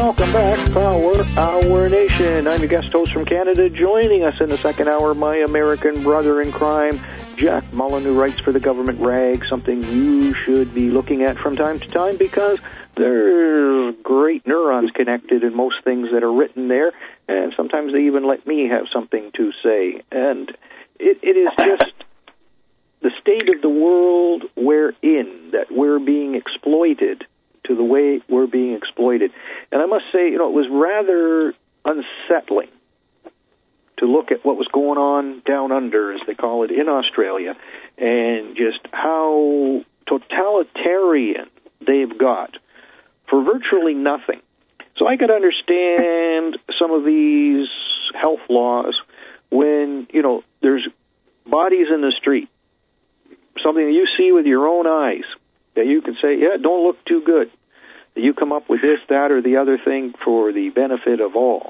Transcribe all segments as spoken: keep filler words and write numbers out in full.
Welcome back, Power Hour Nation. I'm your guest host from Canada. Joining us in the second hour, my American brother in crime, Jack Mullen, who writes for the government rag, something you should be looking at from time to time because there's great neurons connected in most things that are written there, and sometimes they even let me have something to say. And it, it is just the state of the world we're in, that we're being exploited to the way we're being exploited. And I must say, you know, it was rather unsettling to look at what was going on down under, as they call it, in Australia, and just how totalitarian they've got for virtually nothing. So I could understand some of these health laws when, you know, there's bodies in the street, something that you see with your own eyes, that you can say, yeah, don't look too good. You come up with this, that, or the other thing for the benefit of all.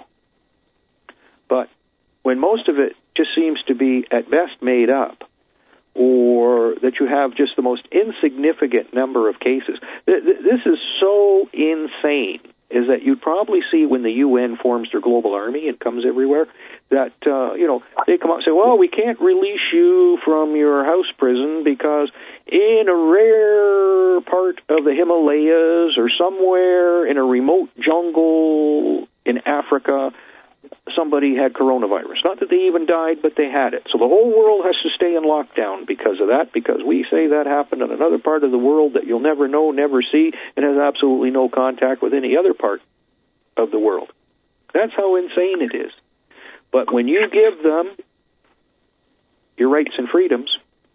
But when most of it just seems to be, at best, made up, or that you have just the most insignificant number of cases, this is so insane, is that you'd probably see when the U N forms their global army and comes everywhere, that, uh, you know, they come up and say, well, we can't release you from your house prison because in a rare part of the Himalayas or somewhere in a remote jungle in Africa, somebody had coronavirus. Not that they even died, but they had it. So the whole world has to stay in lockdown because of that, because we say that happened in another part of the world that you'll never know, never see, and has absolutely no contact with any other part of the world. That's how insane it is. But when you give them your rights and freedoms,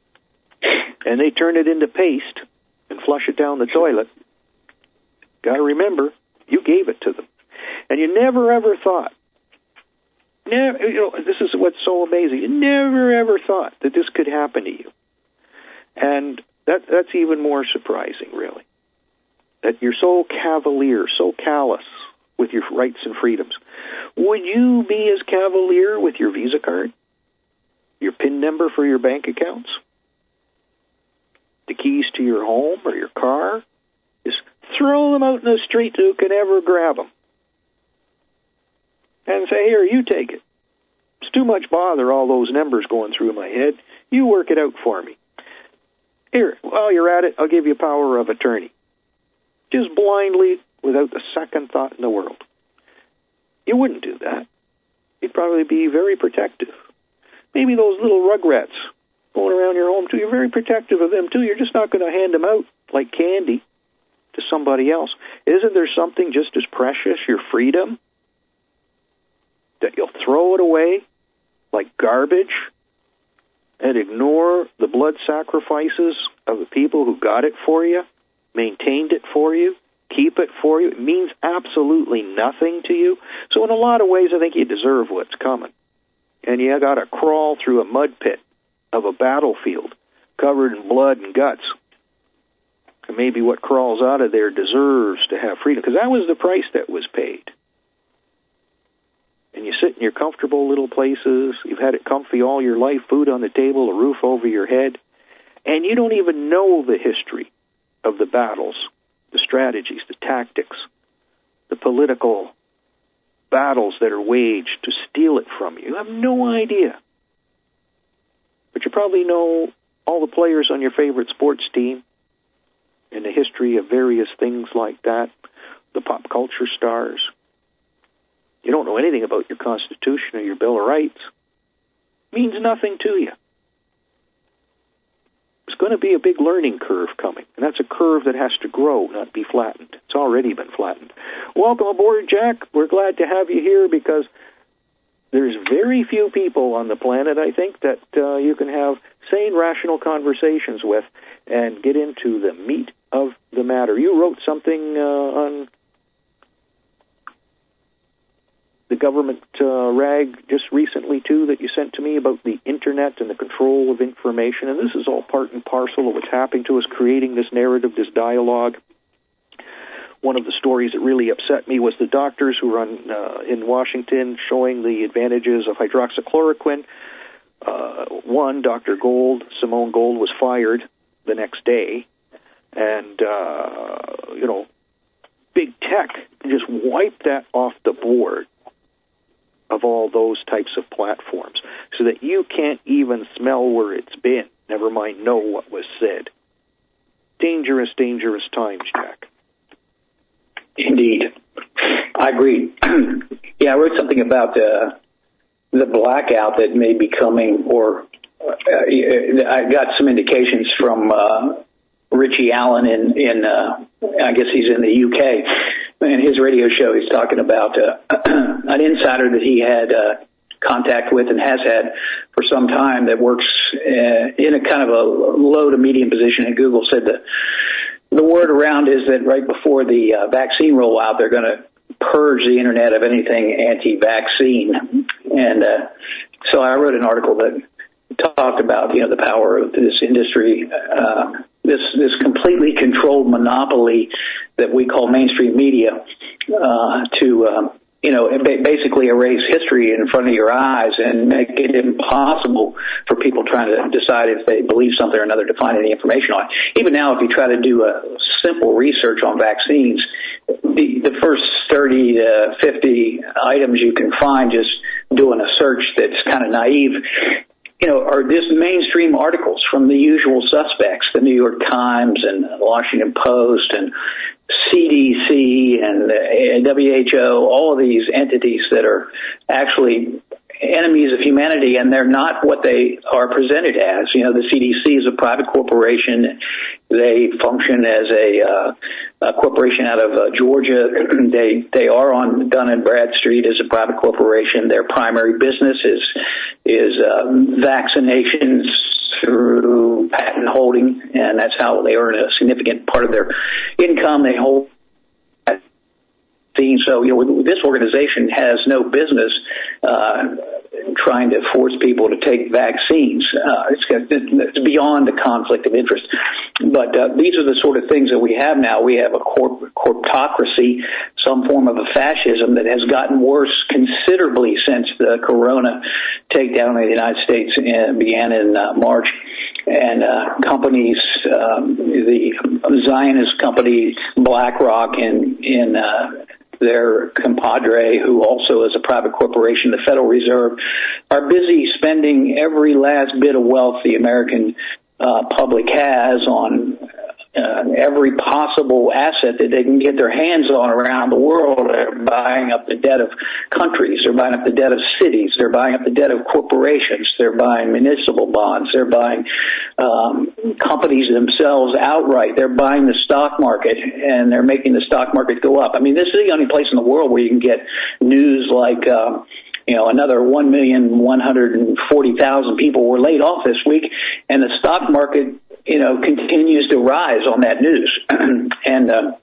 and they turn it into paste and flush it down the toilet, got to remember, you gave it to them. And you never, ever thought, never, you know, this is what's so amazing, you never, ever thought that this could happen to you. And that that's even more surprising, really, that you're so cavalier, so callous with your rights and freedoms. Would you be as cavalier with your Visa card, your PIN number for your bank accounts, the keys to your home or your car? Just throw them out in the street to who can ever grab them and say, here, you take it. It's too much bother, all those numbers going through my head. You work it out for me. Here, while you're at it, I'll give you power of attorney. Just blindly, without the second thought in the world. You wouldn't do that. You'd probably be very protective. Maybe those little rugrats going around your home, too, you're very protective of them, too. You're just not going to hand them out like candy to somebody else. Isn't there something just as precious, your freedom, that you'll throw it away like garbage and ignore the blood sacrifices of the people who got it for you, maintained it for you, keep it for you? It means absolutely nothing to you. So in a lot of ways, I think you deserve what's coming. And you got to crawl through a mud pit of a battlefield covered in blood and guts. And maybe what crawls out of there deserves to have freedom, because that was the price that was paid. And you sit in your comfortable little places, you've had it comfy all your life, food on the table, a roof over your head, and you don't even know the history of the battles, the strategies, the tactics, the political battles that are waged to steal it from you. You have no idea. But you probably know all the players on your favorite sports team and the history of various things like that, the pop culture stars. You don't know anything about your Constitution or your Bill of Rights. It means nothing to you. It's going to be a big learning curve coming, and that's a curve that has to grow, not be flattened. It's already been flattened. Welcome aboard, Jack. We're glad to have you here because there's very few people on the planet, I think, that uh, you can have sane, rational conversations with and get into the meat of the matter. You wrote something uh, on the government uh, rag just recently, too, that you sent to me about the Internet and the control of information, and this is all part and parcel of what's happening to us, creating this narrative, this dialogue. One of the stories that really upset me was the doctors who run uh, in Washington showing the advantages of hydroxychloroquine. Uh, one, Doctor Gold, Simone Gold, was fired the next day, and, uh, you know, big tech just wipe that off the board of all those types of platforms so that you can't even smell where it's been, never mind know what was said. Dangerous, dangerous times, Jack. Indeed. I agree. Yeah, I wrote something about uh, the blackout that may be coming, or uh, I got some indications from uh, Richie Allen in, in uh, I guess he's in the U K. In his radio show, he's talking about uh, an insider that he had uh, contact with and has had for some time that works uh, in a kind of a low to medium position at Google. Said that the word around is that right before the uh, vaccine rollout, they're going to purge the internet of anything anti-vaccine. And uh, so I wrote an article that talked about, you know, the power of this industry, uh, this this completely controlled monopoly that we call mainstream media, uh, to uh, you know, basically erase history in front of your eyes and make it impossible for people trying to decide if they believe something or another to find any information on it. Even now, if you try to do a simple research on vaccines, the, the first thirty to fifty items you can find just doing a search that's kind of naive, you know, are just mainstream articles from the usual suspects, the New York Times and the Washington Post and C D C and W H O, all of these entities that are actually enemies of humanity, and they're not what they are presented as. You know, the C D C is a private corporation. They function as a, uh, a corporation out of uh, Georgia. they they are on Dun and Bradstreet as a private corporation. Their primary business is is um, vaccinations through patent holding, and that's how they earn a significant part of their income. They hold. So, you know, this organization has no business uh, trying to force people to take vaccines. Uh, it's, it's beyond the conflict of interest. But uh, these are the sort of things that we have now. We have a corp- corptocracy, some form of a fascism that has gotten worse considerably since the corona takedown in the United States uh, began in uh, March. And uh, companies, um, the Zionist company BlackRock in in uh, their compadre, who also is a private corporation, the Federal Reserve, are busy spending every last bit of wealth the American uh, public has on uh, every possible asset that they can get their hands on around the world. They're buying up the debt of countries. They're buying up the debt of cities. They're buying up the debt of corporations. They're buying municipal bonds. They're buying um, companies themselves outright. They're buying the stock market, and they're making the stock market go up. I mean, this is the only place in the world where you can get news like, um, you know, another one million one hundred forty thousand people were laid off this week, and the stock market, you know, continues to rise on that news. and uh,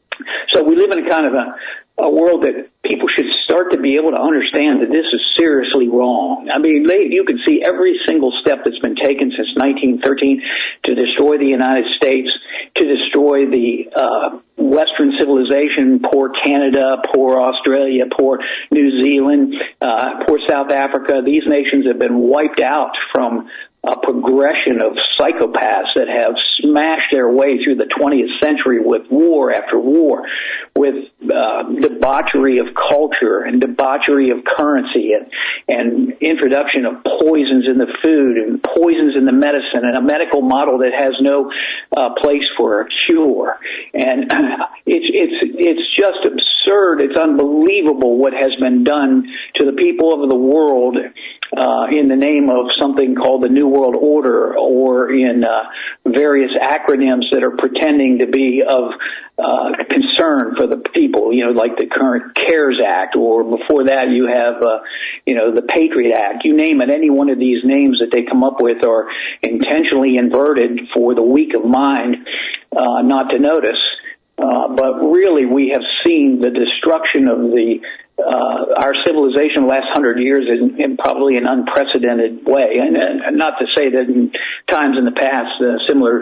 so we live in a kind of a, a world that people should start to be able to understand that this is seriously wrong. I mean, they, you can see every single step that's been taken since nineteen thirteen to destroy the United States, to destroy the uh, Western civilization, poor Canada, poor Australia, poor New Zealand, uh, poor South Africa. These nations have been wiped out from a progression of psychopaths that have smashed their way through the twentieth century with war after war, with uh, debauchery of culture and debauchery of currency and, and introduction of poisons in the food and poisons in the medicine, and a medical model that has no uh, place for a cure. And it's it's it's just absurd. It's unbelievable what has been done to the people of the world uh, in the name of something called the New World Order, or in uh, various acronyms that are pretending to be of uh, concern for the people, you know, like the current CARES Act, or before that you have, uh, you know, the Patriot Act. You name it, any one of these names that they come up with are intentionally inverted for the weak of mind uh, not to notice. Uh, but really, we have seen the destruction of the uh, our civilization the last hundred years in, in probably an unprecedented way. And, and not to say that in times in the past, uh, similar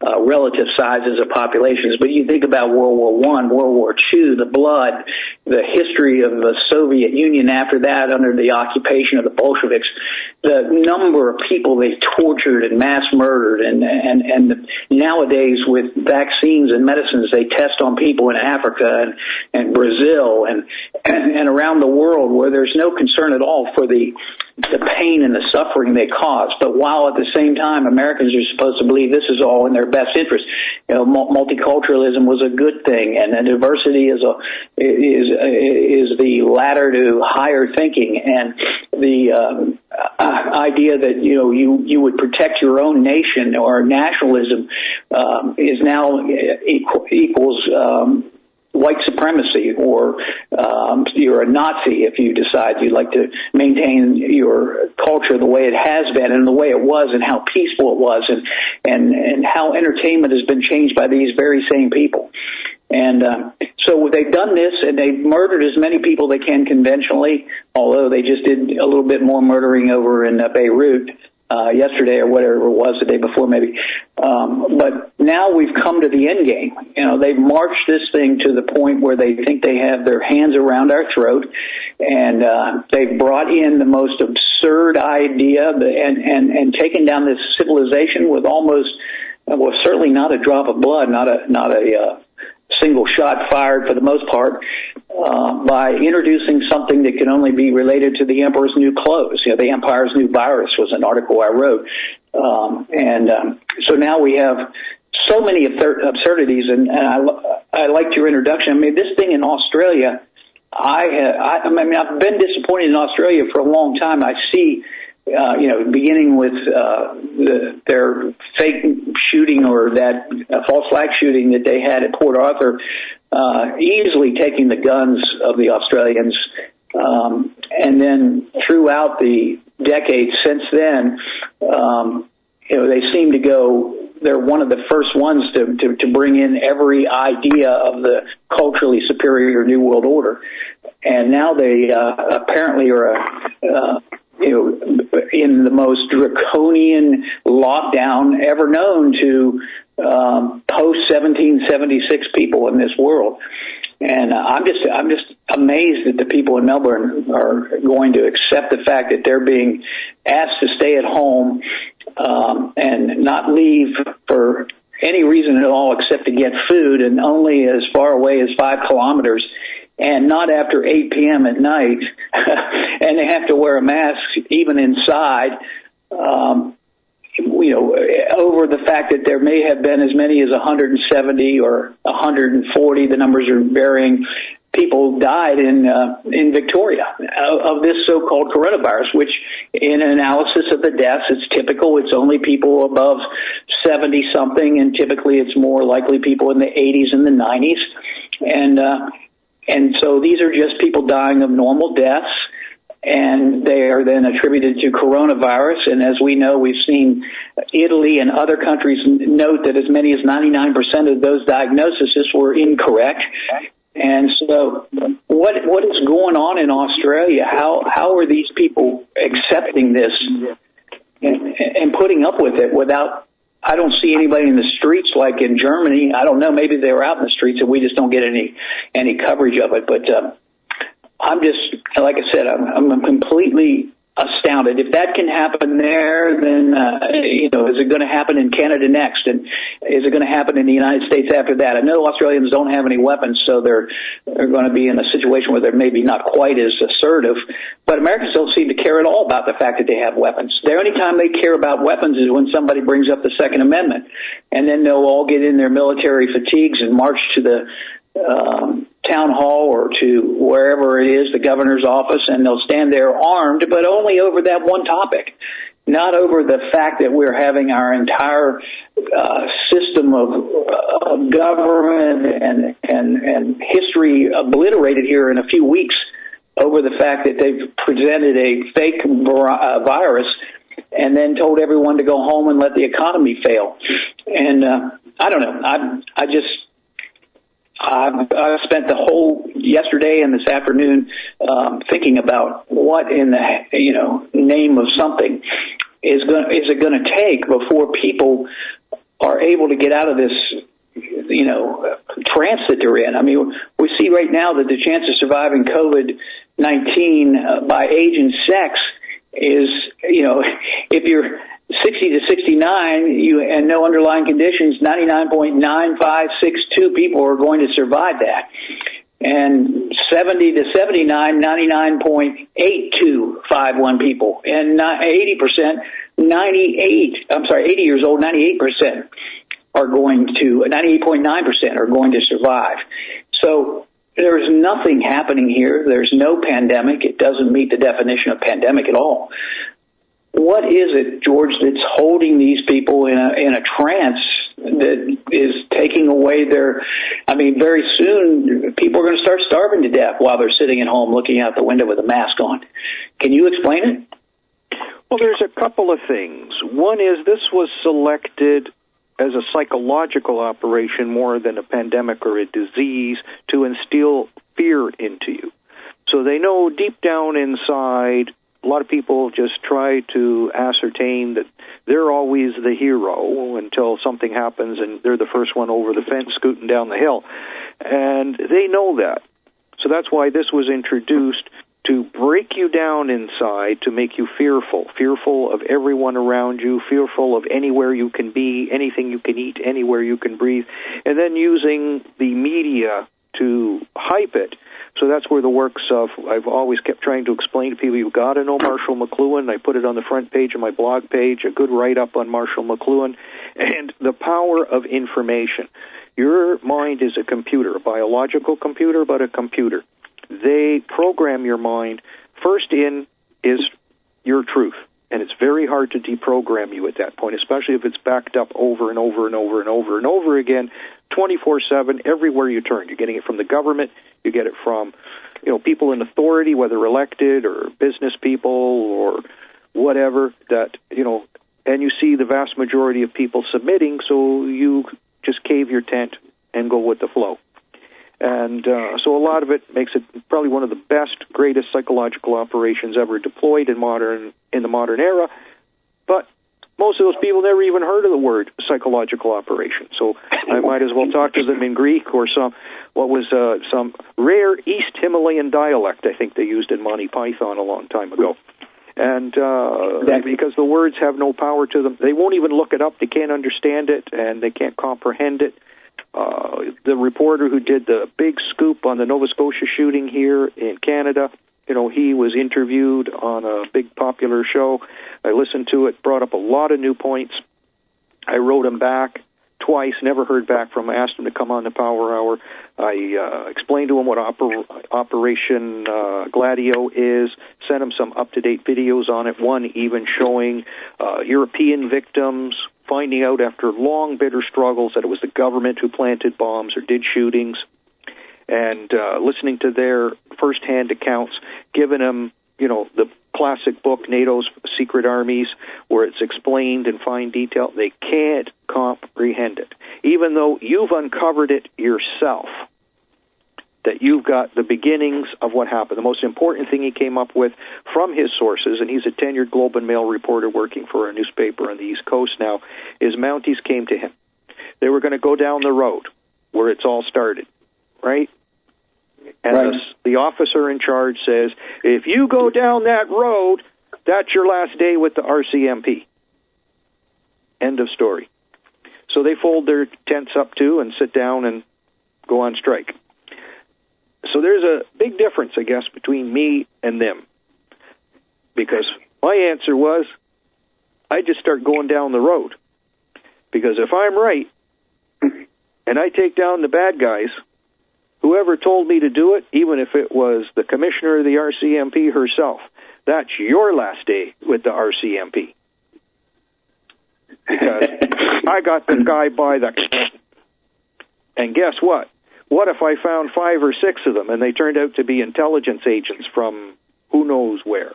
uh, relative sizes of populations. But you think about World War One, World War Two, the blood, the history of the Soviet Union after that under the occupation of the Bolsheviks, the number of people they tortured and mass murdered, and, and, and nowadays with vaccines and medicines they test on people in Africa and, and Brazil and, and, and around the world where there's no concern at all for the the pain and the suffering they cause. But while at the same time Americans are supposed to believe this is all in their best interest, you know, multiculturalism was a good thing, and, and diversity is a is is the ladder to higher thinking, and the um, uh, idea that you know you you would protect your own nation or nationalism um, is now equal, equals. Um, white supremacy, or um, you're a Nazi if you decide you'd like to maintain your culture the way it has been and the way it was and how peaceful it was, and and, and how entertainment has been changed by these very same people. And uh, so they've done this, and they've murdered as many people they can conventionally, although they just did a little bit more murdering over in uh, Beirut Uh, yesterday or whatever it was, the day before maybe. Um, but now we've come to the end game. You know, they've marched this thing to the point where they think they have their hands around our throat, and uh, they've brought in the most absurd idea and, and, and taken down this civilization with almost, well, certainly not a drop of blood, not a, not a uh, single shot fired for the most part, uh, by introducing something that can only be related to the emperor's new clothes. You know, the empire's new virus was an article I wrote. Um, and um, so now we have so many absurdities, and, and I, I liked your introduction. I mean, this thing in Australia, I, I, I mean, I've been disappointed in Australia for a long time. I see Uh, you know, beginning with uh, the, their fake shooting or that uh, false flag shooting that they had at Port Arthur, uh, easily taking the guns of the Australians. Um, and then throughout the decades since then, um, you know, they seem to go, they're one of the first ones to, to, to bring in every idea of the culturally superior New World Order. And now they uh, apparently are a... Uh, you know, in the most draconian lockdown ever known to um, post seventeen seventy-six people in this world. And uh, I'm just, I'm just amazed that the people in Melbourne are going to accept the fact that they're being asked to stay at home um, and not leave for any reason at all except to get food, and only as far away as five kilometers. And not after eight p.m. at night, and they have to wear a mask even inside, um, you know, over the fact that there may have been as many as one hundred seventy or one hundred forty, the numbers are varying, people died in uh, in Victoria of this so-called coronavirus, which in an analysis of the deaths, it's typical. It's only people above seventy-something, and typically it's more likely people in the eighties and the nineties. And uh And so these are just people dying of normal deaths, and they are then attributed to coronavirus. And as we know, we've seen Italy and other countries note that as many as ninety-nine percent of those diagnoses were incorrect. And so what what is going on in Australia? How how are these people accepting this and, and putting up with it without... I don't see anybody in the streets like in Germany. I don't know. Maybe they were out in the streets and we just don't get any any coverage of it. But uh, I'm just, like I said, I'm, I'm completely astounded. If that can happen there, then, uh, you know, is it going to happen in Canada next? And is it going to happen in the United States after that? I know Australians don't have any weapons, so they're, they're going to be in a situation where they're maybe not quite as assertive. But Americans don't seem to care at all about the fact that they have weapons. The only time they care about weapons is when somebody brings up the Second Amendment. And then they'll all get in their military fatigues and march to the um, town hall or to wherever it is, the governor's office, and they'll stand there armed, but only over that one topic, not over the fact that we're having our entire uh, system of, of government and, and, and history obliterated here in a few weeks over the fact that they've presented a fake virus and then told everyone to go home and let the economy fail. And uh, I don't know. I, I just... I've, I've spent the whole yesterday and this afternoon um, thinking about what in the you know name of something is going is it going to take before people are able to get out of this, you know, trance that they're in. I mean, we see right now that the chance of surviving COVID nineteen uh, by age and sex is, you know, if you're sixty to sixty-nine you and no underlying conditions, ninety-nine point nine five six two people are going to survive that. And seventy to seventy-nine, ninety-nine point eight two five one people. And eighty percent, ninety-eight, I'm sorry, eighty years old, ninety-eight percent are going to, ninety-eight point nine percent are going to survive. So there's nothing happening here. There's no pandemic. It doesn't meet the definition of pandemic at all. What is it, George, that's holding these people in a, in a trance that is taking away their, I mean, very soon people are going to start starving to death while they're sitting at home looking out the window with a mask on. Can you explain it? Well, there's a couple of things. One is this was selected as a psychological operation more than a pandemic or a disease to instill fear into you. So they know deep down inside, a lot of people just try to ascertain that they're always the hero until something happens and they're the first one over the fence scooting down the hill. And they know that. So that's why this was introduced, to break you down inside, to make you fearful, fearful of everyone around you, fearful of anywhere you can be, anything you can eat, anywhere you can breathe, and then using the media to hype it. So that's where the works of, I've always kept trying to explain to people, you've got to know Marshall McLuhan. I put it on the front page of my blog page, a good write-up on Marshall McLuhan, and the power of information. Your mind is a computer, a biological computer, but a computer. They program your mind. First in is your truth, and it's very hard to deprogram you at that point, especially if it's backed up over and over and over and over and over again, twenty-four seven, everywhere you turn. You're getting it from the government. You get it from, you know, people in authority, whether elected or business people or whatever, that, you know, and you see the vast majority of people submitting, so you just cave your tent and go with the flow. And uh, so a lot of it makes it probably one of the best, greatest psychological operations ever deployed in modern in the modern era. But most of those people never even heard of the word psychological operation. So I might as well talk to them in Greek or some what was uh, some rare East Himalayan dialect I think they used in Monty Python a long time ago. And uh, because the words have no power to them, they won't even look it up. They can't understand it, and they can't comprehend it. Uh, the reporter who did the big scoop on the Nova Scotia shooting here in Canada, you know, he was interviewed on a big popular show. I listened to it, brought up a lot of new points. I wrote him back twice, never heard back from him. I asked him to come on the Power Hour. I uh, explained to him what oper- Operation uh, Gladio is, sent him some up-to-date videos on it, one even showing uh, European victims finding out after long, bitter struggles that it was the government who planted bombs or did shootings, and uh, listening to their first-hand accounts, giving them, you know, the classic book, NATO's Secret Armies, where it's explained in fine detail. They can't comprehend it, even though you've uncovered it yourself, that you've got the beginnings of what happened. The most important thing he came up with from his sources, and he's a tenured Globe and Mail reporter working for a newspaper on the East Coast now, is Mounties came to him. They were going to go down the road where it's all started, right? And right. The, the officer in charge says, if you go down that road, that's your last day with the R C M P. End of story. So they fold their tents up too and sit down and go on strike. So there's a big difference, I guess, between me and them. Because my answer was, I just start going down the road. Because if I'm right, and I take down the bad guys, whoever told me to do it, even if it was the commissioner of the R C M P herself, that's your last day with the R C M P. Because I got the guy by the... And guess what? What if I found five or six of them and they turned out to be intelligence agents from who knows where?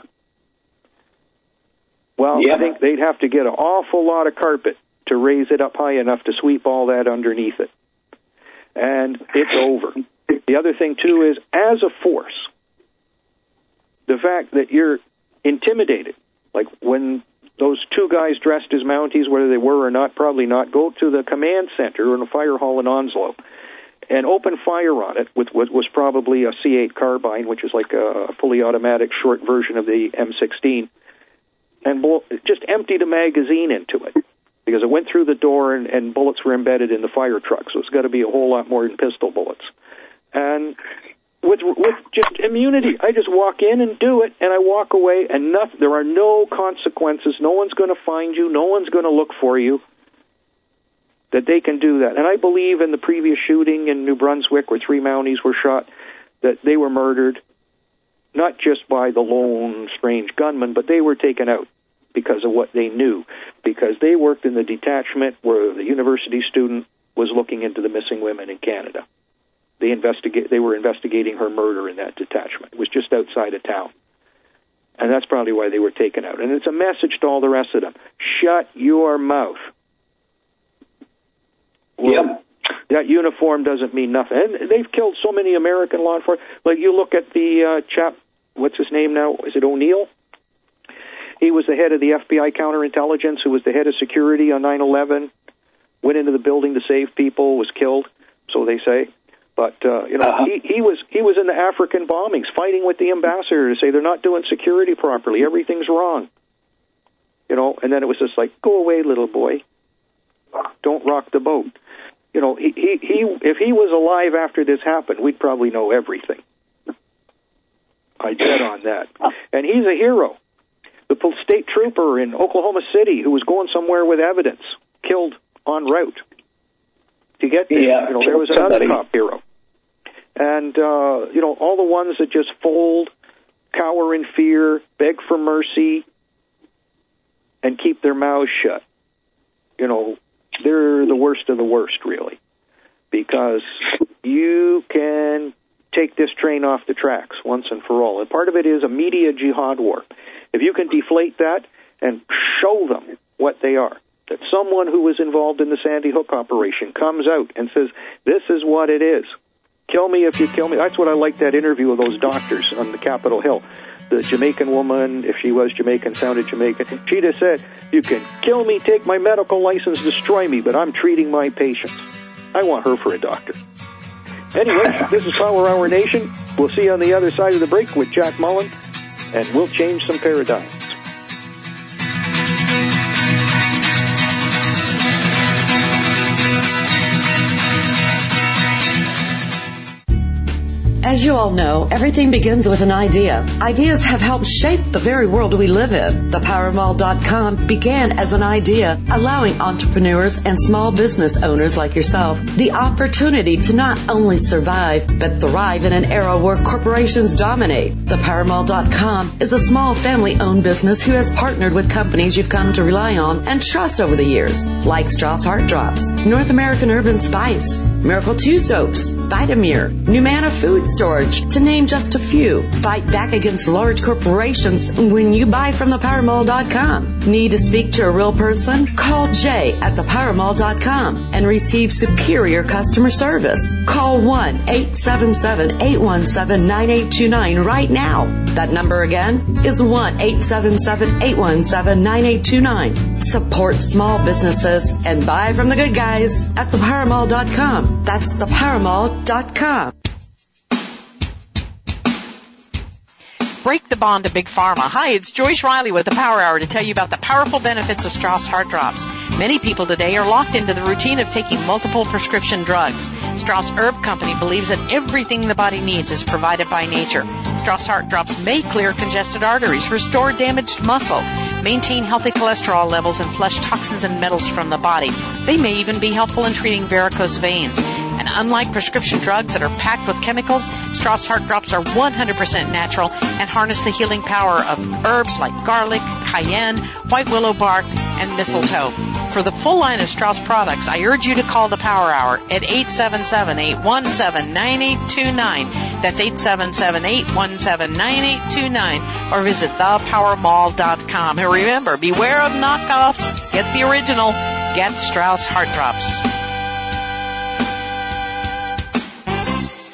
Well, yeah. I think they'd have to get an awful lot of carpet to raise it up high enough to sweep all that underneath it. And it's over. The other thing, too, is as a force, the fact that you're intimidated, like when those two guys dressed as Mounties, whether they were or not, probably not, go to the command center in a fire hall in Onslow and open fire on it with what was probably a C eight carbine, which is like a fully automatic short version of the M sixteen, and bull- just emptied a magazine into it because it went through the door and, and bullets were embedded in the fire truck, so it's got to be a whole lot more than pistol bullets. And with with just immunity, I just walk in and do it, and I walk away, and nothing, there are no consequences. No one's going to find you. No one's going to look for you. That they can do that. And I believe in the previous shooting in New Brunswick where three Mounties were shot, that they were murdered not just by the lone strange gunman, but they were taken out because of what they knew, because they worked in the detachment where the university student was looking into the missing women in Canada. They investigate. They were investigating her murder in that detachment. It was just outside of town. And that's probably why they were taken out. And it's a message to all the rest of them. Shut your mouth. Well, yep. That uniform doesn't mean nothing. And they've killed so many American law enforcement. Like, you look at the uh, chap, what's his name now? Is it O'Neill? He was the head of the F B I counterintelligence, who was the head of security on nine eleven, went into the building to save people, was killed, so they say. But, uh, you know, uh-huh. he, he was he was in the African bombings, fighting with the ambassador to say they're not doing security properly, everything's wrong. You know, and then it was just like, go away, little boy. Don't rock the boat. You know, he, he, he, if he was alive after this happened, we'd probably know everything. I bet on that. And he's a hero. The state trooper in Oklahoma City who was going somewhere with evidence, killed en route to get there. Yeah, you know, there was another somebody. cop hero. And, uh, you know, all the ones that just fold, cower in fear, beg for mercy, and keep their mouths shut. You know, they're the worst of the worst, really, because you can take this train off the tracks once and for all. And part of it is a media jihad war. If you can deflate that and show them what they are, that someone who was involved in the Sandy Hook operation comes out and says, this is what it is. Kill me if you kill me. That's what I like, that interview of those doctors on the Capitol Hill. The Jamaican woman, if she was Jamaican, sounded Jamaican. She just said, you can kill me, take my medical license, destroy me, but I'm treating my patients. I want her for a doctor. Anyway, this is Power Hour Nation. We'll see you on the other side of the break with Jack Mullen, and we'll change some paradigms. As you all know, everything begins with an idea. Ideas have helped shape the very world we live in. The Power Mall dot com began as an idea, allowing entrepreneurs and small business owners like yourself the opportunity to not only survive, but thrive in an era where corporations dominate. The Power Mall dot com is a small family-owned business who has partnered with companies you've come to rely on and trust over the years, like Strauss Heart Drops, North American Urban Spice, Miracle two Soaps, Vitamir, Numana Food Storage, to name just a few. Fight back against large corporations when you buy from the Power Mall dot com. Need to speak to a real person? Call Jay at the Power Mall dot com and receive superior customer service. Call one eight seven seven, eight one seven, nine eight two nine right now. That number again is one eight seven seven, eight one seven, nine eight two nine. Support small businesses and buy from the good guys at the Power Mall dot com. That's the Power Mall dot com. Break the bond to Big Pharma. Hi, it's Joyce Riley with the Power Hour to tell you about the powerful benefits of Strauss Heart Drops. Many people today are locked into the routine of taking multiple prescription drugs. Strauss Herb Company believes that everything the body needs is provided by nature. Strauss Heart Drops may clear congested arteries, restore damaged muscle, maintain healthy cholesterol levels, and flush toxins and metals from the body. They may even be helpful in treating varicose veins. And unlike prescription drugs that are packed with chemicals, Strauss Heart Drops are one hundred percent natural and harness the healing power of herbs like garlic, cayenne, white willow bark, and mistletoe. For the full line of Strauss products, I urge you to call the Power Hour at eight seven seven, eight one seven, nine eight two nine. That's eight seven seven, eight one seven, nine eight two nine. Or visit the Power Mall dot com. And remember, beware of knockoffs. Get the original. Get Strauss Heart Drops.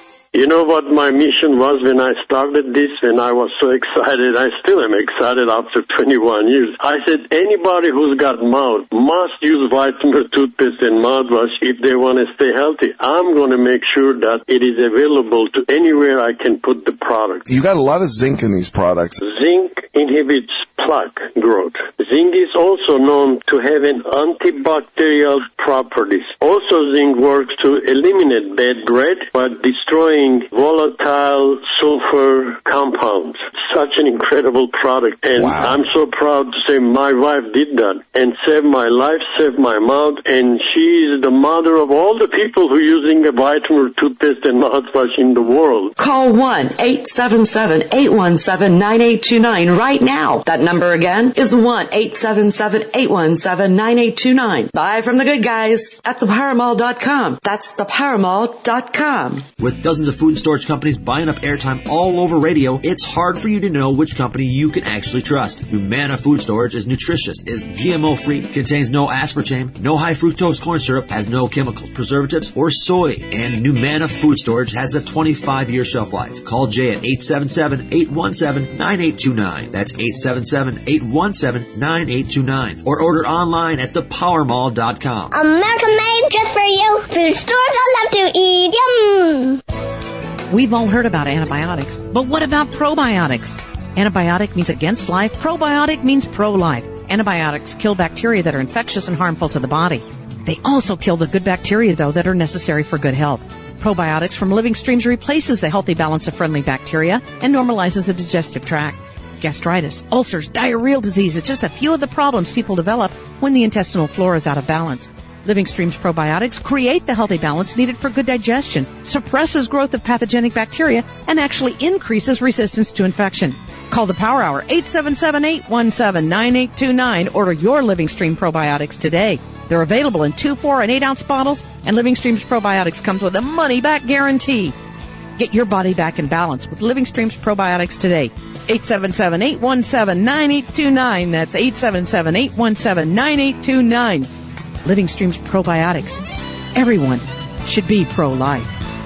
You know what my mission was when I started this, and I was so excited. I still am excited after twenty-one years. I said anybody who's got mouth must use vitamin toothpaste and mouthwash if they want to stay healthy. I'm going to make sure that it is available to anywhere I can put the product. You got a lot of zinc in these products. Zinc inhibits plaque growth. Zinc is also known to have an antibacterial properties. Also, zinc works to eliminate bad breath by destroying volatile sulfur compounds. Such an incredible product. And wow. I'm so proud to say my wife did that and saved my life, saved my mouth, and she is the mother of all the people who are using the vitamin toothpaste and mouthwash in the world. Call one eight seven seven, eight one seven, nine eight two nine right now. That number again is one eight seven seven, eight one seven, nine eight two nine. Buy from the good guys at the power mall dot com. That's the power mall dot com. With dozens of food and storage companies buying up airtime all over radio, it's hard for you to know which company you can actually trust. Humana Food Storage is nutritious, is G M O-free, contains no aspartame, no high fructose corn syrup, has no chemicals, preservatives, or soy, and Humana Food Storage has a twenty-five year shelf life. Call Jay at eight seven seven, eight one seven, nine eight two nine. That's eight seven seven, eight one seven, nine eight two nine. Or order online at the power mall dot com. America made just for you. Food stores I love to eat. Yum! We've all heard about antibiotics, but what about probiotics? Antibiotic means against life. Probiotic means pro-life. Antibiotics kill bacteria that are infectious and harmful to the body. They also kill the good bacteria, though, that are necessary for good health. Probiotics from Living Streams replaces the healthy balance of friendly bacteria and normalizes the digestive tract. Gastritis, ulcers, diarrheal disease, it's just a few of the problems people develop when the intestinal flora is out of balance. Living Streams probiotics create the healthy balance needed for good digestion, suppresses growth of pathogenic bacteria, and actually increases resistance to infection. Call the Power Hour, eight seven seven, eight one seven, nine eight two nine. Order your Living Stream probiotics today. They're available in two, four, and eight ounce bottles, and Living Streams probiotics comes with a money-back guarantee. Get your body back in balance with Living Streams probiotics today. eight seven seven, eight one seven, nine eight two nine. That's eight seven seven, eight one seven, nine eight two nine. Living Streams probiotics. Everyone should be pro-life.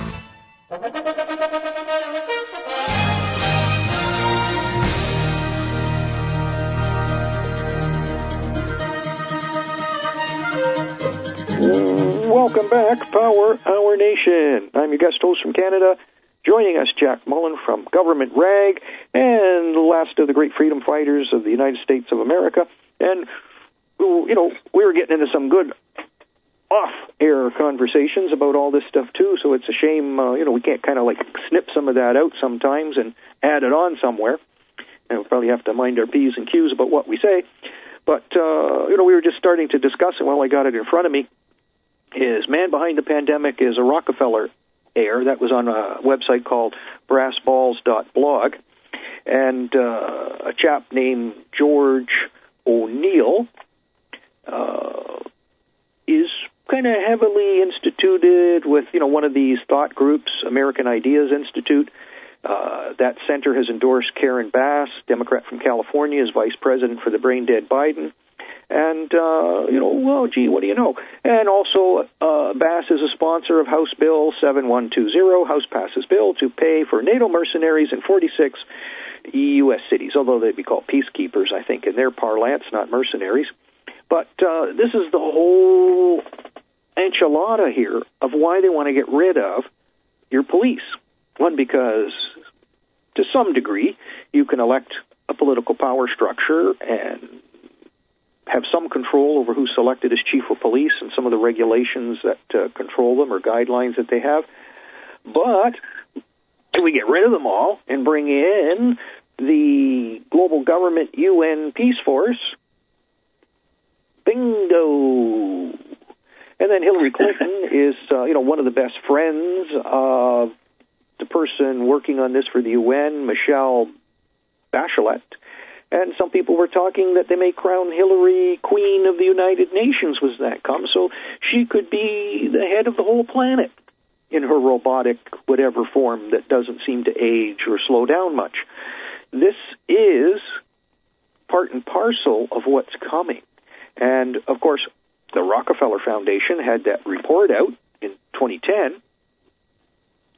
Welcome back, Power Hour Nation. I'm your guest host from Canada. Joining us, Jack Mullen from Government Rag, and the last of the great freedom fighters of the United States of America. And you know, we were getting into some good off-air conversations about all this stuff, too, so it's a shame, uh, you know, we can't kind of, like, snip some of that out sometimes and add it on somewhere. And we'll probably have to mind our P's and Q's about what we say. But, uh, you know, we were just starting to discuss it while I got it in front of me, is Man Behind the Pandemic is a Rockefeller air. That was on a website called brass balls dot blog. And uh, a chap named George O'Neill Uh, is kind of heavily instituted with, you know, one of these thought groups, American Ideas Institute. Uh, that center has endorsed Karen Bass, Democrat from California, as vice president for the brain-dead Biden. And, uh, you know, well, gee, what do you know? And also, uh, Bass is a sponsor of House Bill seven one two zero. House passes bill to pay for NATO mercenaries in forty-six U S cities, although they'd be called peacekeepers, I think, in their parlance, not mercenaries. But uh, this is the whole enchilada here of why they want to get rid of your police. One, because to some degree you can elect a political power structure and have some control over who's selected as chief of police and some of the regulations that uh, control them or guidelines that they have. But if we get rid of them all and bring in the global government U N Peace Force, bingo. And then Hillary Clinton is, uh, you know, one of the best friends of the person working on this for the U N, Michelle Bachelet. And some people were talking that they may crown Hillary Queen of the United Nations was that come. So she could be the head of the whole planet in her robotic whatever form that doesn't seem to age or slow down much. This is part and parcel of what's coming. And, of course, the Rockefeller Foundation had that report out in twenty ten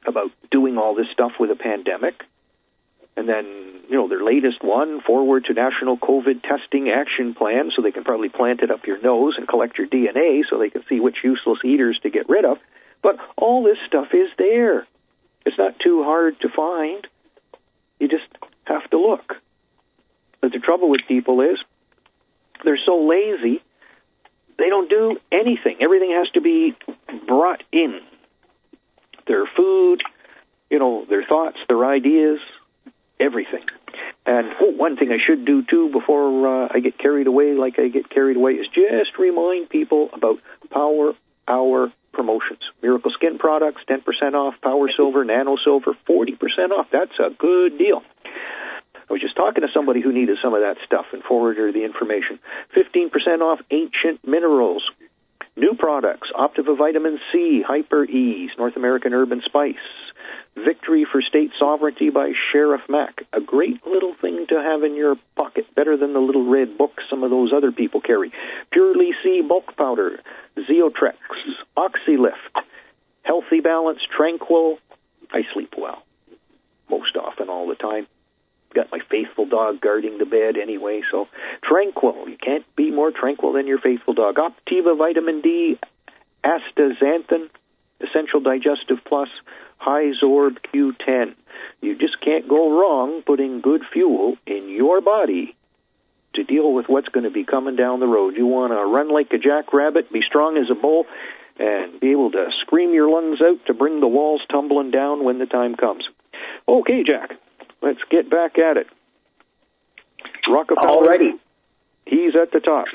about doing all this stuff with a pandemic. And then, you know, their latest one, forward to National COVID Testing Action Plan, so they can probably plant it up your nose and collect your D N A so they can see which useless eaters to get rid of. But all this stuff is there. It's not too hard to find. You just have to look. But the trouble with people is they're so lazy, they don't do anything. Everything has to be brought in. Their food, you know, their thoughts, their ideas, everything. And oh, one thing I should do, too, before uh, I get carried away like I get carried away is just remind people about Power Hour promotions. Miracle Skin products, ten percent off. Power Silver, Nano Silver, forty percent off. That's a good deal. I was just talking to somebody who needed some of that stuff and forwarded her the information. fifteen percent off Ancient Minerals. New products, Optiva Vitamin C, Hyper Ease, North American Herb and Spice. Victory for State Sovereignty by Sheriff Mack. A great little thing to have in your pocket, better than the little red book some of those other people carry. Purely C Bulk Powder, Zeotrex, Oxylift, Healthy Balance, Tranquil. I sleep well, most often, all the time. Got my faithful dog guarding the bed anyway, so Tranquil. You can't be more tranquil than your faithful dog. Optiva Vitamin D, Astaxanthin, Essential Digestive Plus, High Zorb Q ten. You just can't go wrong putting good fuel in your body to deal with what's going to be coming down the road. You want to run like a jackrabbit, be strong as a bull, and be able to scream your lungs out to bring the walls tumbling down when the time comes. Okay, Jack, let's get back at it. Rockefeller. Already. He's at the top.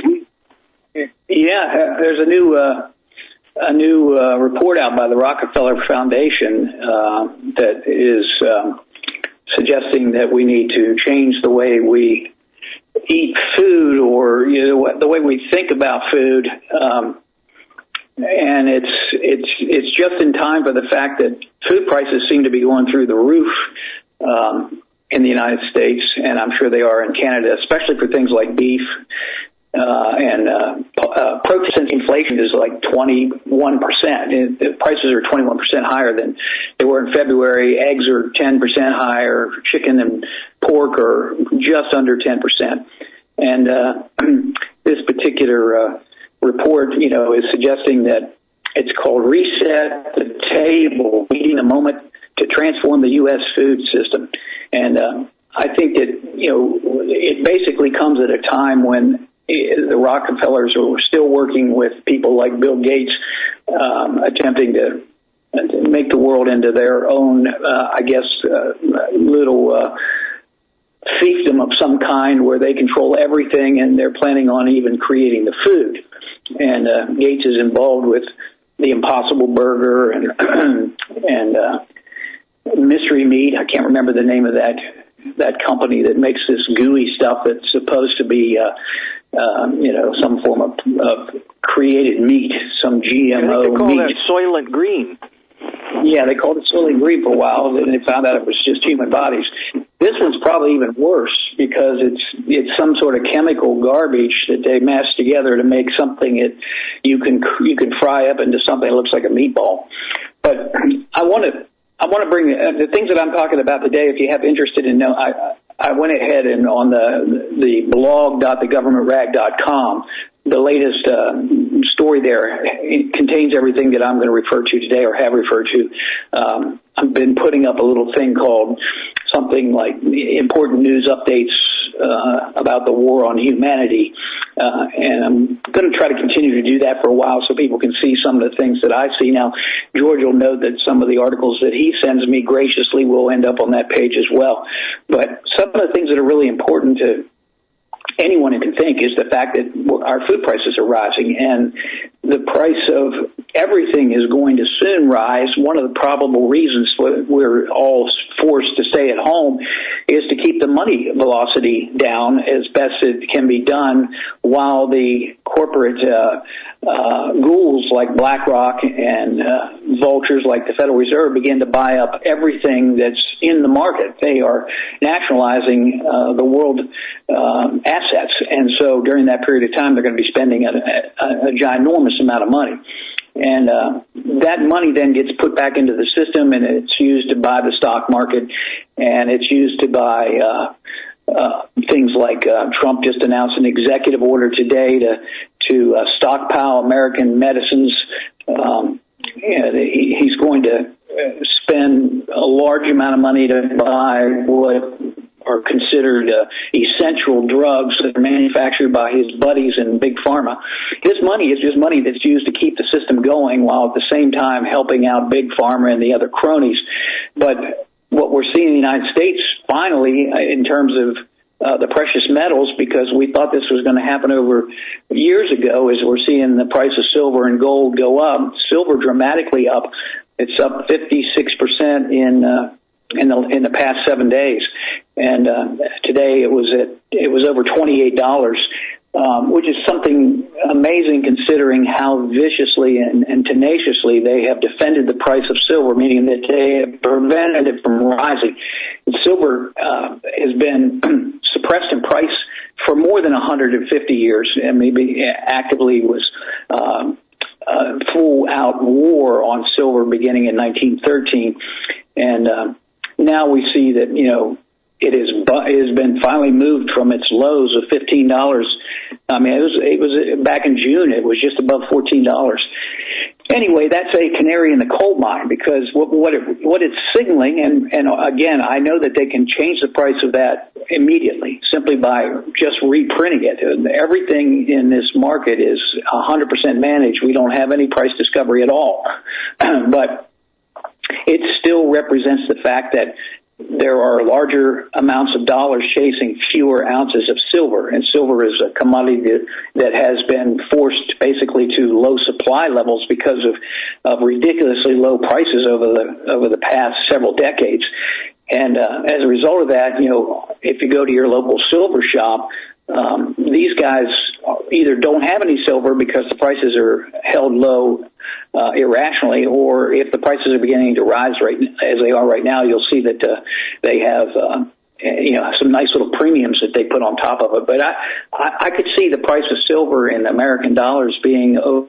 Yeah, there's a new... Uh A new uh, report out by the Rockefeller Foundation uh, that is um, suggesting that we need to change the way we eat food, or you know, the way we think about food. Um, and it's it's it's just in time for the fact that food prices seem to be going through the roof um, in the United States, and I'm sure they are in Canada, especially for things like beef. Uh, and uh, uh, processed inflation is like twenty-one percent. It, the prices are twenty-one percent higher than they were in February. Eggs are ten percent higher. Chicken and pork are just under ten percent. And uh, this particular uh, report, you know, is suggesting that it's called Reset the Table, Meeting a Moment to Transform the U S Food System. And uh, I think that, you know, it basically comes at a time when the Rockefellers are still working with people like Bill Gates, um, attempting to, to make the world into their own, uh, I guess, uh, little uh, fiefdom of some kind where they control everything, and they're planning on even creating the food. And uh, Gates is involved with the Impossible Burger and and uh, Mystery Meat. I can't remember the name of that that company that makes this gooey stuff that's supposed to be uh, Um, you know, some form of, of created meat, some G M O I think they call meat. that Soylent Green. Yeah, they called it Soylent Green for a while, and they found out it was just human bodies. This one's probably even worse because it's it's some sort of chemical garbage that they mash together to make something that you can you can fry up into something that looks like a meatball. But I want to I want to bring uh, the things that I'm talking about today. If you have interested in know, I. I went ahead and on the the blog dot the government rag dot com, the latest uh, story there it contains everything that I'm going to refer to today or have referred to. Um, I've been putting up a little thing called something like important news updates uh, about the war on humanity. Uh, and I'm going to try to continue to do that for a while so people can see some of the things that I see. Now, George will know that some of the articles that he sends me graciously will end up on that page as well. But some of the things that are really important to anyone who can think is the fact that our food prices are rising, and the price of everything is going to soon rise. One of the probable reasons we're all forced to stay at home is to keep the money velocity down as best it can be done while the corporate uh, uh, ghouls like BlackRock and uh, vultures like the Federal Reserve begin to buy up everything that's in the market. They are nationalizing uh, the world um, assets, and so during that period of time they're going to be spending a, a, a ginormous amount of money. And uh, that money then gets put back into the system, and it's used to buy the stock market, and it's used to buy uh, uh, things like uh, Trump just announced an executive order today to to uh, stockpile American medicines. Um, and he, he's going to spend a large amount of money to buy what are considered uh, essential drugs that are manufactured by his buddies in Big Pharma. His money is just money that's used to keep the system going while at the same time helping out Big Pharma and the other cronies. But what we're seeing in the United States, finally, in terms of uh, the precious metals, because we thought this was going to happen over years ago, is we're seeing the price of silver and gold go up. Silver dramatically up. It's up fifty-six percent in uh, in the in the past seven days, and uh, today it was at it was over twenty-eight dollars, um, which is something amazing considering how viciously and, and tenaciously they have defended the price of silver, meaning that they have prevented it from rising. And silver uh, has been suppressed in price for more than one hundred fifty years, and maybe actively was. Um, Uh, full-out war on silver beginning in nineteen thirteen, and uh, now we see that, you know, it, is, it has been finally moved from its lows of fifteen dollars. I mean, it was, it was back in June, it was just above fourteen dollars. Anyway, that's a canary in the coal mine, because what, what, it, what it's signaling, and, and again, I know that they can change the price of that immediately simply by just reprinting it. Everything in this market is one hundred percent managed. We don't have any price discovery at all. But it still represents the fact that there are larger amounts of dollars chasing fewer ounces of silver, and silver is a commodity that, that has been forced basically to low supply levels because of, of ridiculously low prices over the over the past several decades. And uh, as a result of that, you know, if you go to your local silver shop, um, these guys either don't have any silver because the prices are held low uh, irrationally, or if the prices are beginning to rise right as they are right now, you'll see that uh, they have uh, you know some nice little premiums that they put on top of it. But I, I, I could see the price of silver in American dollars being over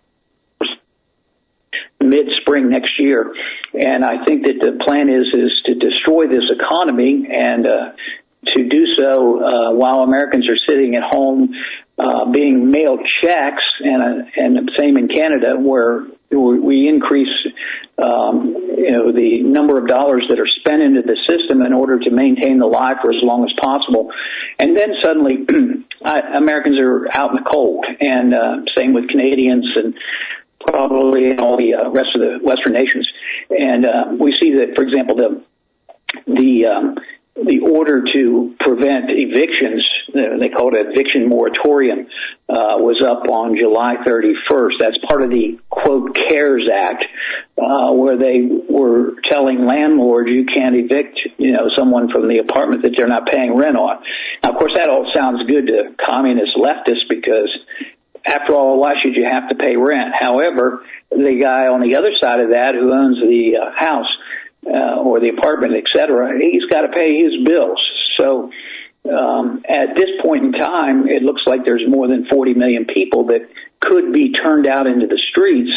mid-spring next year, and I think that the plan is is to destroy this economy, and uh, to do so uh, while Americans are sitting at home uh, being mailed checks, and uh, and same in Canada, where we increase um, you know the number of dollars that are spent into the system in order to maintain the lie for as long as possible, and then suddenly Americans are out in the cold, and uh, same with Canadians and probably in all the uh, rest of the Western nations. And uh, we see that, for example, the the um, the order to prevent evictions, uh, they call it eviction moratorium, uh, was up on July thirty-first. That's part of the, quote, CARES Act, uh, where they were telling landlords you can't evict, you know, someone from the apartment that they're not paying rent on. Now, of course, that all sounds good to communist leftists because, after all, why should you have to pay rent? However, the guy on the other side of that who owns the uh, house uh, or the apartment, et cetera, he's got to pay his bills. So um, at this point in time, it looks like there's more than forty million people that could be turned out into the streets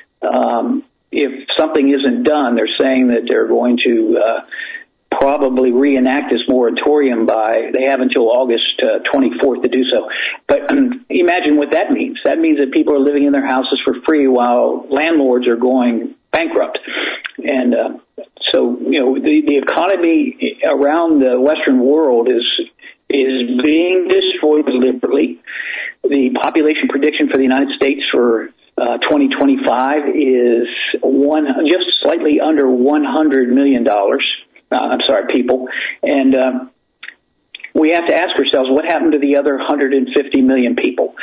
um, if something isn't done. They're saying that they're going to uh, probably reenact this moratorium by, they have until August uh, twenty-fourth to do so. But um, imagine what that means. That means that people are living in their houses for free while landlords are going bankrupt. And uh, so, you know, the, the economy around the Western world is is being destroyed deliberately. The population prediction for the United States for uh, twenty twenty-five is one just slightly under one hundred million dollars. Uh, I'm sorry, people. And um, we have to ask ourselves, what happened to the other one hundred fifty million people?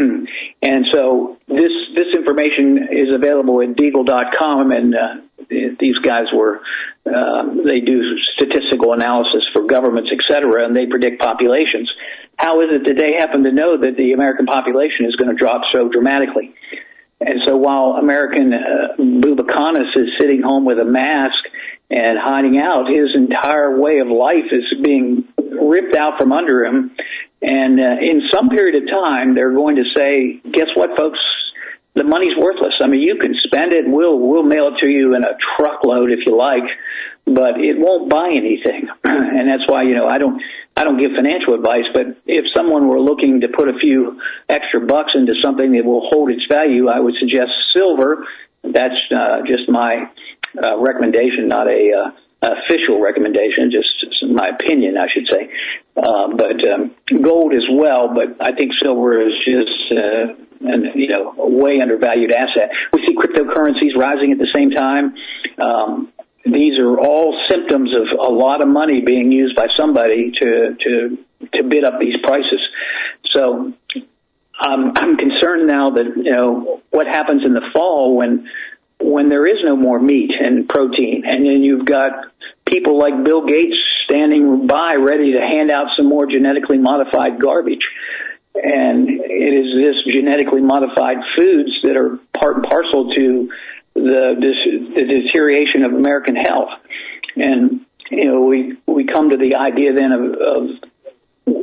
And so this this information is available at Deagle dot com, and uh, these guys were, um, they do statistical analysis for governments, et cetera, and they predict populations. How is it that they happen to know that the American population is going to drop so dramatically? And so while American uh, Bubacanis is sitting home with a mask and hiding out, his entire way of life is being ripped out from under him. And uh, in some period of time, they're going to say, guess what, folks? the money's worthless. I mean, you can spend it. We'll we'll mail it to you in a truckload if you like, but it won't buy anything. And that's why, you know, I don't I don't give financial advice. But if someone were looking to put a few extra bucks into something that will hold its value, I would suggest silver. That's uh, just my uh, recommendation, not a uh, official recommendation, just my opinion, I should say. Uh, but um, gold as well, but I think silver is just, uh, an, you know, a way undervalued asset. We see cryptocurrencies rising at the same time. Um, these are all symptoms of a lot of money being used by somebody to to to bid up these prices. So um, I'm concerned now that, you know, what happens in the fall when when there is no more meat and protein, and then you've got people like Bill Gates standing by ready to hand out some more genetically modified garbage. And it is this genetically modified foods that are part and parcel to the, the deterioration of American health. And, you know, we, we come to the idea then of, of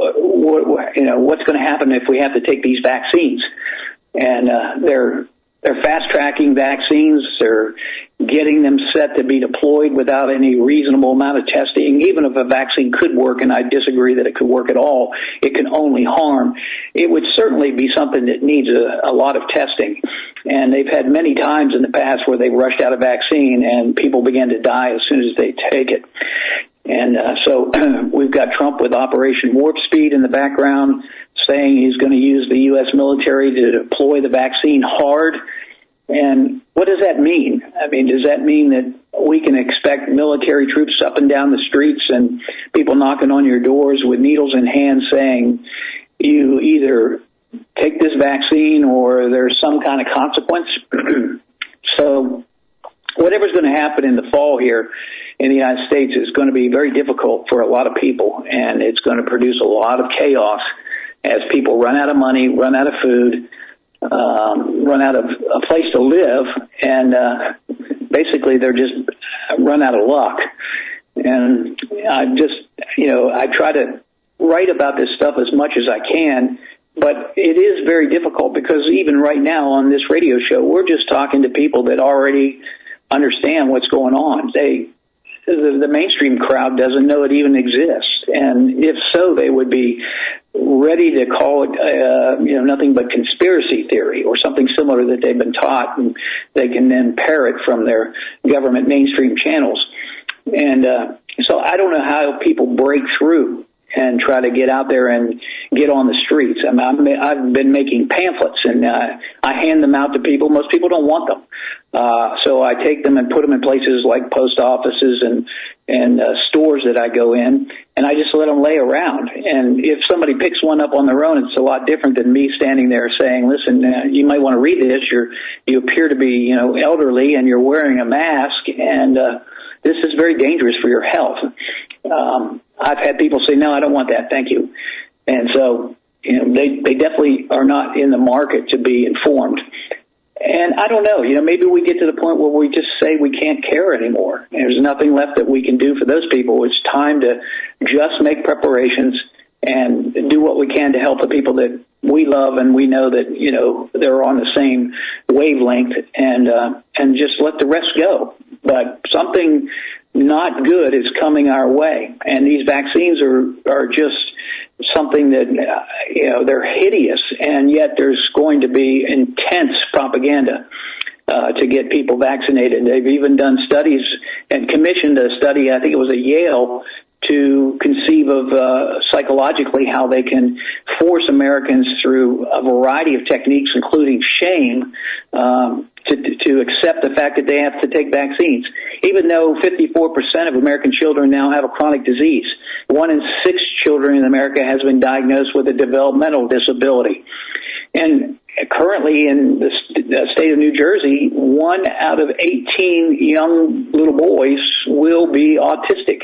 what, you know, what's going to happen if we have to take these vaccines. And uh, they're They're fast-tracking vaccines. They're getting them set to be deployed without any reasonable amount of testing. Even if a vaccine could work, and I disagree that it could work at all, it can only harm. It would certainly be something that needs a, a lot of testing. And they've had many times in the past where they rushed out a vaccine and people began to die as soon as they take it. And uh, so we've got Trump with Operation Warp Speed in the background, saying he's going to use the U S military to deploy the vaccine hard. And what does that mean? I mean, does that mean that we can expect military troops up and down the streets and people knocking on your doors with needles in hand saying you either take this vaccine or there's some kind of consequence? So whatever's going to happen in the fall here in the United States is going to be very difficult for a lot of people, and it's going to produce a lot of chaos as people run out of money, run out of food, um, run out of a place to live, and uh, basically they're just run out of luck. And I just, you know, I try to write about this stuff as much as I can, but it is very difficult because even right now on this radio show, we're just talking to people that already understand what's going on. They The, the mainstream crowd doesn't know it even exists, and if so, they would be ready to call it, uh, you know, nothing but conspiracy theory or something similar that they've been taught, and they can then parrot from their government mainstream channels. And uh, so I don't know how people break through and try to get out there and get on the streets. I mean, I've been making pamphlets, and uh, I hand them out to people. Most people don't want them. Uh, so I take them and put them in places like post offices and, and uh, stores that I go in, and I just let them lay around. And if somebody picks one up on their own, it's a lot different than me standing there saying, listen, uh, you might want to read this. You're, you appear to be, you know, elderly, and you're wearing a mask, and uh, this is very dangerous for your health. Um, I've had people say, no, I don't want that, thank you. And so, you know, they, they definitely are not in the market to be informed. And I don't know, you know, maybe we get to the point where we just say we can't care anymore. There's nothing left that we can do for those people. It's time to just make preparations and do what we can to help the people that we love and we know that, you know, they're on the same wavelength, and uh, and just let the rest go. But something not good is coming our way, and these vaccines are, are just something that, uh, you know, they're hideous, and yet there's going to be intense propaganda uh, to get people vaccinated. They've even done studies and commissioned a study, I think it was at Yale, to conceive of uh, psychologically how they can force Americans through a variety of techniques, including shame, um, to, to accept the fact that they have to take vaccines. Even though fifty-four percent of American children now have a chronic disease, one in six children in America has been diagnosed with a developmental disability. And currently in the state of New Jersey, one out of eighteen young little boys will be autistic.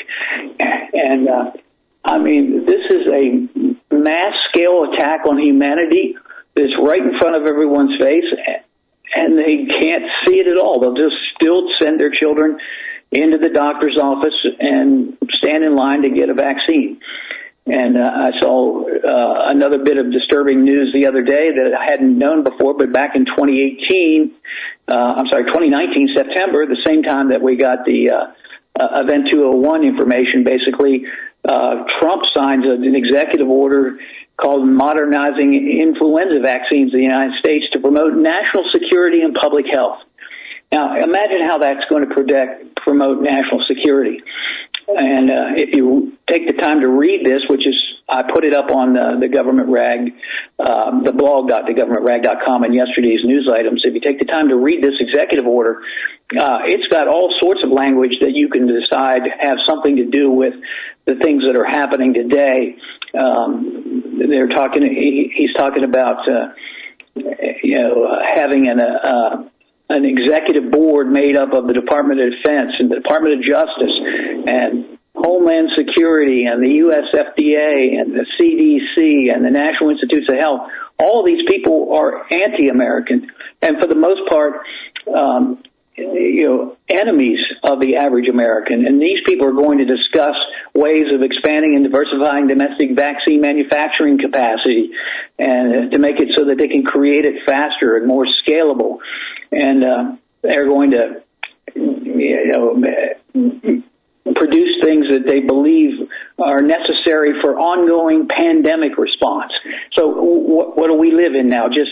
And, uh, I mean, this is a mass-scale attack on humanity that's right in front of everyone's face, and they can't see it at all. They'll just still send their children into the doctor's office and stand in line to get a vaccine. And uh, I saw uh, another bit of disturbing news the other day that I hadn't known before, but back in twenty eighteen, uh, I'm sorry, twenty nineteen, September, the same time that we got the uh, uh, Event two oh one information, basically, uh, Trump signs an executive order called Modernizing Influenza Vaccines in the United States to promote national security and public health. Now, imagine how that's going to protect, promote national security. And uh, if you take the time to read this, which is, I put it up on the, the government rag, um, the blog dot the government rag dot com in yesterday's news items. If you take the time to read this executive order, uh, it's got all sorts of language that you can decide have something to do with the things that are happening today. Um, they're talking, he, he's talking about, uh, you know, having an, uh, an executive board made up of the Department of Defense and the Department of Justice and Homeland Security and the U S F D A and the C D C and the National Institutes of Health. All of these people are anti-American and for the most part, um, you know, enemies of the average American. And these people are going to discuss ways of expanding and diversifying domestic vaccine manufacturing capacity and to make it so that they can create it faster and more scalable. And uh, they're going to, you know, produce things that they believe are necessary for ongoing pandemic response. So what, what do we live in now? Just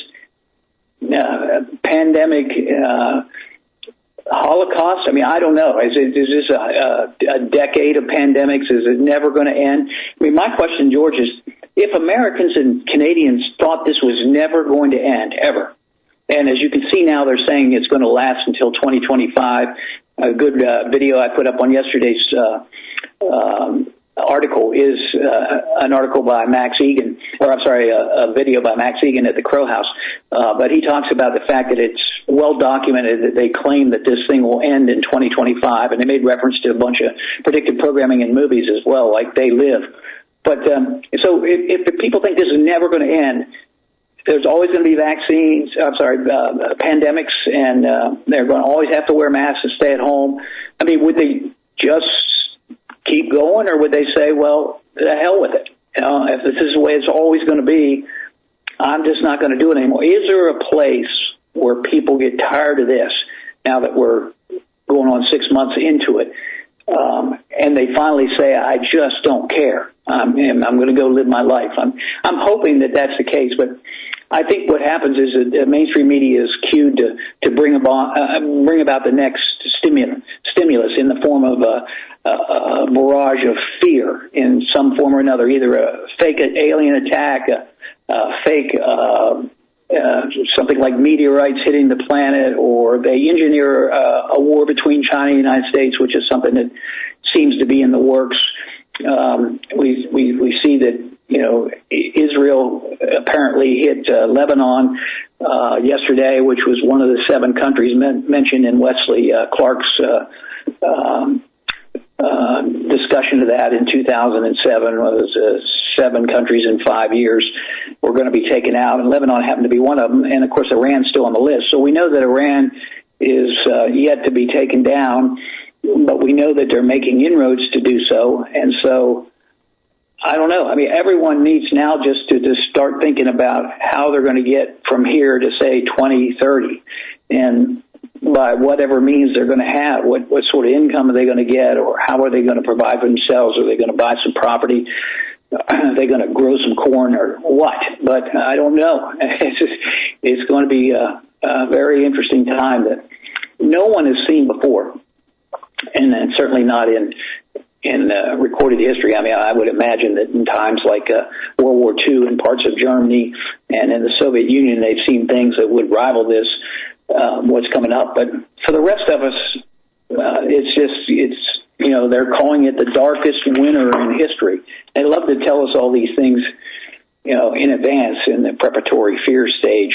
uh, pandemic uh, Holocaust? I mean, I don't know. Is, it, is this a, a, a decade of pandemics? Is it never going to end? I mean, my question, George, is if Americans and Canadians thought this was never going to end, ever, and as you can see now, they're saying it's going to last until twenty twenty-five. A good uh, video I put up on yesterday's uh, um, article is uh, an article by Max Egan, or I'm sorry, a, a video by Max Egan at the Crow House. Uh, but he talks about the fact that it's well documented that they claim that this thing will end in twenty twenty-five, and they made reference to a bunch of predictive programming in movies as well, like They Live. But um, so if, if people think this is never going to end, there's always going to be vaccines, I'm sorry, uh, pandemics, and uh, they're going to always have to wear masks and stay at home. I mean, would they just keep going, or would they say, well, the hell with it? You know, if this is the way it's always going to be, I'm just not going to do it anymore. Is there a place where people get tired of this now that we're going on six months into it, um, and they finally say, I just don't care. Um, I'm going to go live my life. I'm, I'm hoping that that's the case, but I think what happens is that the mainstream media is cued to, to bring about, uh, bring about the next stimulus, stimulus in the form of a, a, a barrage of fear in some form or another, either a fake alien attack, a, a fake uh, uh, something like meteorites hitting the planet, or they engineer uh, a war between China and the United States, which is something that seems to be in the works. Um, we, we, we see that, you know, Israel apparently hit uh, Lebanon uh, yesterday, which was one of the seven countries men- mentioned in Wesley uh, Clark's uh, um, uh, discussion of that in two thousand seven. Was uh, seven countries in five years were going to be taken out, and Lebanon happened to be one of them. And of course, Iran's still on the list. So we know that Iran is uh, yet to be taken down, but we know that they're making inroads to do so, and so. I don't know. I mean, everyone needs now just to, to start thinking about how they're going to get from here to, say, twenty thirty. And by whatever means they're going to have, what, what sort of income are they going to get, or how are they going to provide for themselves? Are they going to buy some property? Are they going to grow some corn or what? But I don't know. It's, just, it's going to be a, a very interesting time that no one has seen before, and, and certainly not in in uh, recorded history. I mean, I would imagine that in times like uh, World War Two in parts of Germany and in the Soviet Union, they've seen things that would rival this, uh, what's coming up. But for the rest of us, uh, it's just, it's, you know, they're calling it the darkest winter in history. They love to tell us all these things, you know, in advance in the preparatory fear stage.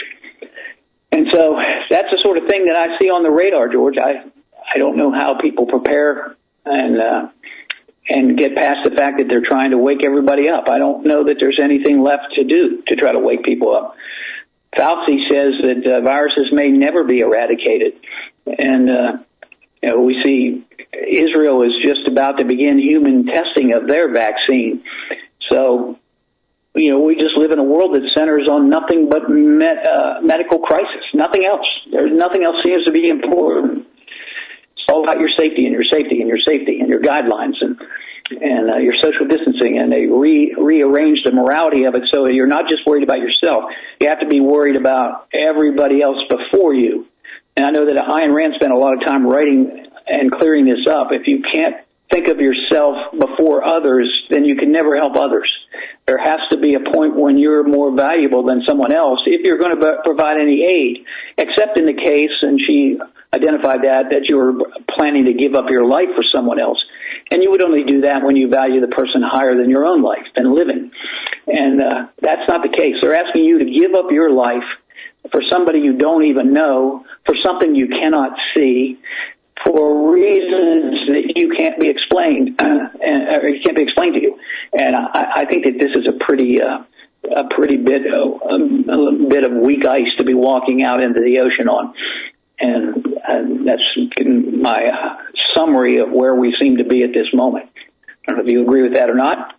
And so that's the sort of thing that I see on the radar, George. I, I don't know how people prepare and, uh, and get past the fact that they're trying to wake everybody up. I don't know that there's anything left to do to try to wake people up. Fauci says that uh, viruses may never be eradicated. And, uh, you know, we see Israel is just about to begin human testing of their vaccine. So, you know, we just live in a world that centers on nothing but med, uh, medical crisis, nothing else. There's nothing else seems to be important. It's all about your safety and your safety and your safety and your guidelines and and uh, your social distancing, and they re- rearranged the morality of it so you're not just worried about yourself. You have to be worried about everybody else before you. And I know that Ayn Rand spent a lot of time writing and clearing this up. If you can't think of yourself before others, then you can never help others. There has to be a point when you're more valuable than someone else if you're going to b- provide any aid, except in the case, and she identified that, that you were planning to give up your life for someone else. And you would only do that when you value the person higher than your own life, than living. And uh, that's not the case. They're asking you to give up your life for somebody you don't even know, for something you cannot see, for reasons that you can't be explained, uh, and, or you can't be explained to you. And I, I think that this is a pretty, uh, a pretty bit, uh, a bit of weak ice to be walking out into the ocean on. And, and that's my uh, summary of where we seem to be at this moment. I don't know if you agree with that or not.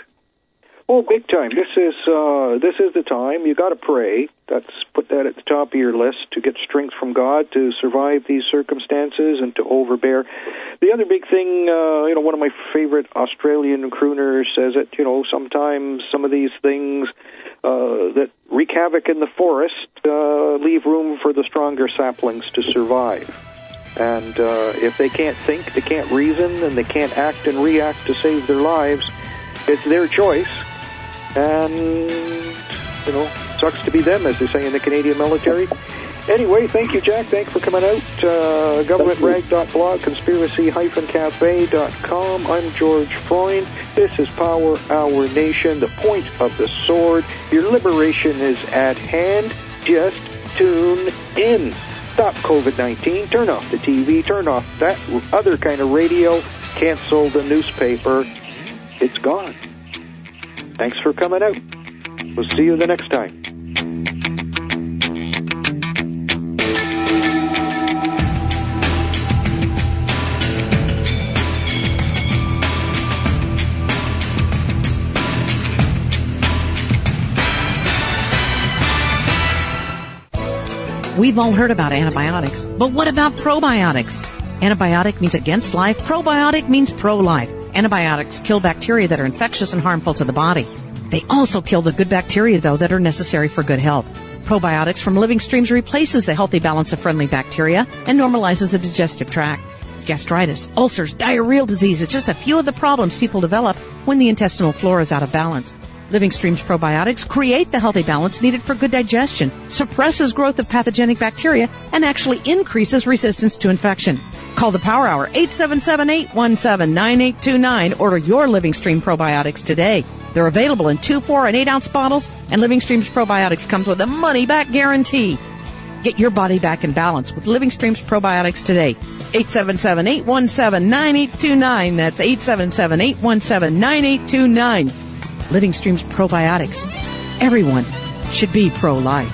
Oh, big time. This is uh, this is the time. You got to pray. That's put that at the top of your list to get strength from God to survive these circumstances and to overbear. The other big thing, uh, you know, one of my favorite Australian crooners says it. You know, sometimes some of these things uh, that wreak havoc in the forest uh, leave room for the stronger saplings to survive. And uh, if they can't think, they can't reason, and they can't act and react to save their lives, it's their choice. And, you know, sucks to be them, as they say in the Canadian military. Anyway, thank you, Jack. Thanks for coming out. Uh, government rag dot blog, conspiracy dash cafe dot com. I'm George Freund. This is Power Hour Nation, the point of the sword. Your liberation is at hand. Just tune in. Stop COVID nineteen. Turn off the T V. Turn off that other kind of radio. Cancel the newspaper. It's gone. Thanks for coming out. We'll see you the next time. We've all heard about antibiotics, but what about probiotics? Antibiotic means against life. Probiotic means pro-life. Antibiotics kill bacteria that are infectious and harmful to the body. They also kill the good bacteria, though, that are necessary for good health. Probiotics from Living Streams replaces the healthy balance of friendly bacteria and normalizes the digestive tract. Gastritis, ulcers, diarrheal disease is just a few of the problems people develop when the intestinal flora is out of balance. Living Streams probiotics create the healthy balance needed for good digestion, suppresses growth of pathogenic bacteria, and actually increases resistance to infection. Call the Power Hour, eight seven seven, eight one seven, nine eight two nine. Order your Living Stream probiotics today. They're available in two, four, and eight ounce bottles, and Living Streams probiotics comes with a money-back guarantee. Get your body back in balance with Living Streams probiotics today. eight seven seven, eight one seven, nine eight two nine. That's eight seven seven, eight one seven, nine eight two nine. Living Streams probiotics. Everyone should be pro-life.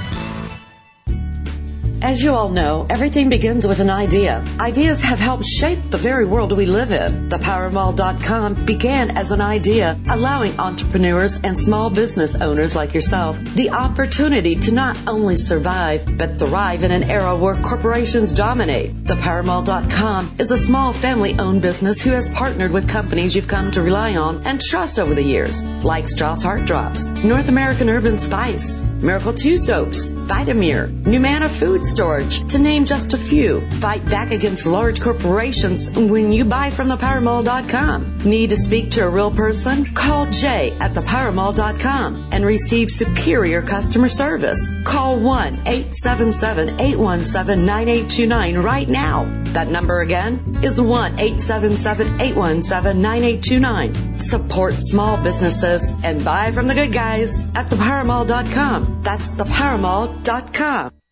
As you all know, everything begins with an idea. Ideas have helped shape the very world we live in. The power mall dot com began as an idea, allowing entrepreneurs and small business owners like yourself the opportunity to not only survive, but thrive in an era where corporations dominate. The power mall dot com is a small family-owned business who has partnered with companies you've come to rely on and trust over the years, like Strauss Heart Drops, North American Urban Spice, Miracle two Soaps, Vitamir, Numana Food Storage, to name just a few. Fight back against large corporations when you buy from the power mall dot com. Need to speak to a real person? Call Jay at the power mall dot com and receive superior customer service. Call one eight seven seven, eight one seven, nine eight two nine right now. That number again is one eight seven seven, eight one seven, nine eight two nine. Support small businesses and buy from the good guys at the power mall dot com. That's the power mall dot com.